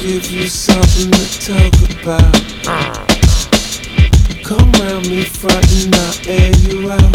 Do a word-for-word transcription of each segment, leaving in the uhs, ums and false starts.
give you something to talk about. Come round me front and I'll air you out.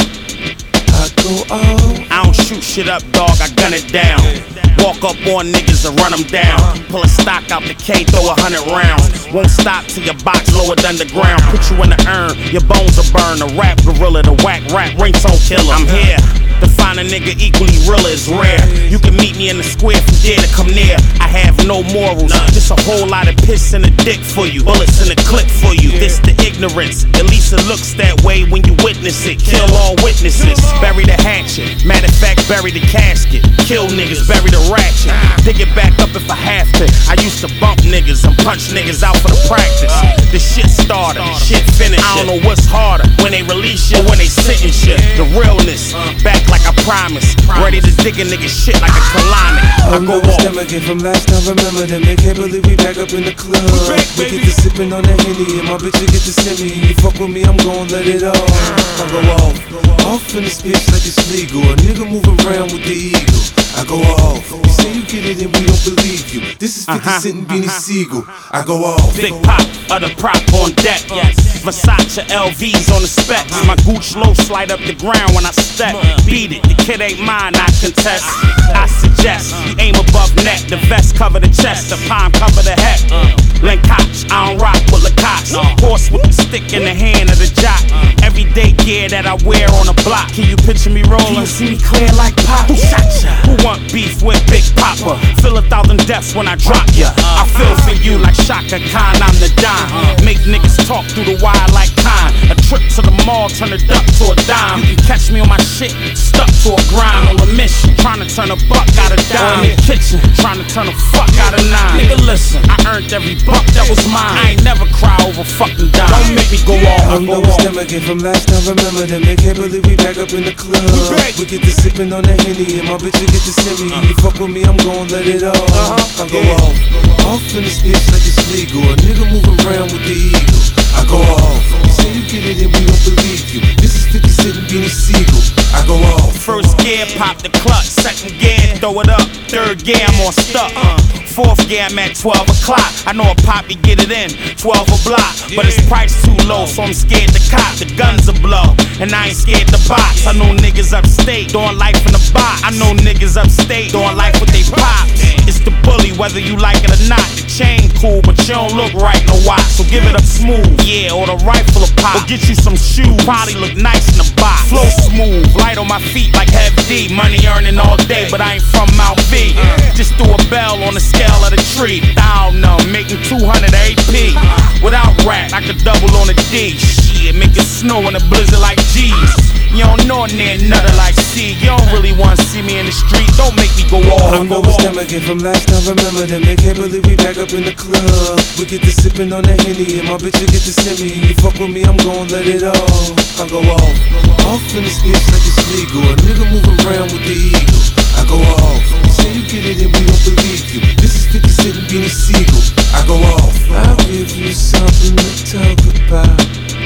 I go off. I don't shoot shit up, dog, I gun it down. Walk up on niggas and run them down. Pull a stock out the K, throw a hundred rounds. Won't stop till your box lowered underground. Put you in the urn, your bones will burn. The rap gorilla, the whack rap ringtone killer. I'm here to find a nigga equally real is rare. You can meet me in the square from there to come near. I have no morals, just a whole lot of piss in the dick for you. Bullets in the clip for you. This the ignorance, at least it looks that way when you witness it. Kill all witnesses, bury the hatchet. Matter of fact, bury the casket. Kill niggas, bury the ratchet. Dig it back up if I have to. I used to bump niggas and punch niggas out for the practice. The shit starter, shit finish. I don't know what's harder, when they release you, when they sentence you. The realness, back like I promised. Ready to dig a nigga shit like a colonic. I go off. Them again from last time, remember them. They can't believe we back up in the club. We get to sipping on that Henny and my bitch will get to send me. You fuck with me, I'm gon' let it off. I go off. Off in this bitch like it's legal. A nigga moving around with the eagle. I go off. You say you get it and we don't believe you. This is fifty uh-huh. Cent and Beanie Siegel. I go off. Big pop of the prop on deck. Yes. Versace L Vs on the specs. My Gooch low slide up the ground when I step. Beat it, the kid ain't mine, I contest. I suggest you aim above neck. The vest cover the chest, the palm cover the head. Lancouch, I don't rock with Lacoste. Horse with the stick in the hand of the jock. Everyday gear that I wear on the block. Can you picture me rolling? Can you see me clear like pop? Who shot ya? Who want beef with Big Papa? Feel a thousand deaths when I drop ya. I feel for you like Shaka Khan, I'm the dime. Make niggas talk through the wire like Khan. A trip to the mall, turn a duck to a dime. You can catch me on my shit, stuck to a grind. On a mission, trying to turn a buck out of dime. In the kitchen, trying to turn a fuck out of nine. Nigga listen, I earned every buck that was mine. I ain't never cry over fucking dime. Don't make me go off. I know it's them again from last time, remember them. They can't believe we back up in the club. We get to sipping on that Henny and my bitch will get to send me. You fuck with me, I'm gon' let it off. I go off. Off in this bitch like it's legal. A nigga moving around with the eagle. I go off. You say you get it and we don't believe you. This is fifty Cent and Beanie Siegel. I go off. First gear, pop the clutch. Second gear, throw it up. Third gear, I'm on stuck. Fourth gear, I'm at twelve o'clock. I know a poppy get it in, twelve a block. But his price too low, so I'm scared to cop. The guns are blow, and I ain't scared to box. I know niggas upstate doing life in the box. I know niggas upstate doing life with they pops. It's the bully, whether you like it or not. The chain cool, but you don't look right in a watch. So give it up smooth, yeah, or the rifle of pop. Or get you some shoes, probably look nice in the box. Flow smooth, light on my feet like Heavy D. Money earning all day, but I ain't from Mount V. Just threw a bell on the scale of the tree. I don't know, making two hundred A P. Without rap, I could double on the D. Shit, make it snow in a blizzard like G's. You don't know near nothing like C. You don't really wanna see me in the street. Don't make me go off. I know it's them again from last time, remember them. They can't believe we back up in the club. We get to sipping on that Henny and my bitch will get to send me. You fuck with me, I'm gon' let it off. I go off. Off in this bitch like it's legal. A nigga moving around with the eagle. I go off. You say you get it and we don't believe you. This is fifty Cent and Beanie Siegel. I go off. I'll give you something to talk about.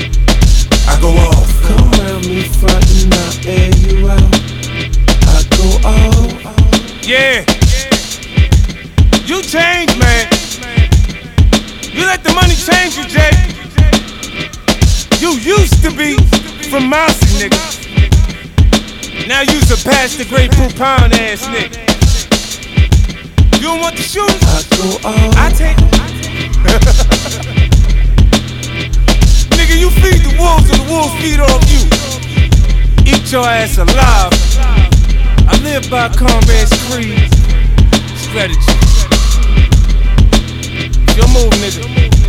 I go off. Come round me front and I'll air you out. I go off. Yeah. You changed, man. You let the money change you, Jay. You used to be from Mousy, nigga. Now you's a past the grapefruit pound ass nigga. You don't want the shoes? I go off. I take Nigga, you feed the wolves and the wolves feed off you. Eat your ass alive. I live by Comrade's creed. Strategy. Your move, nigga.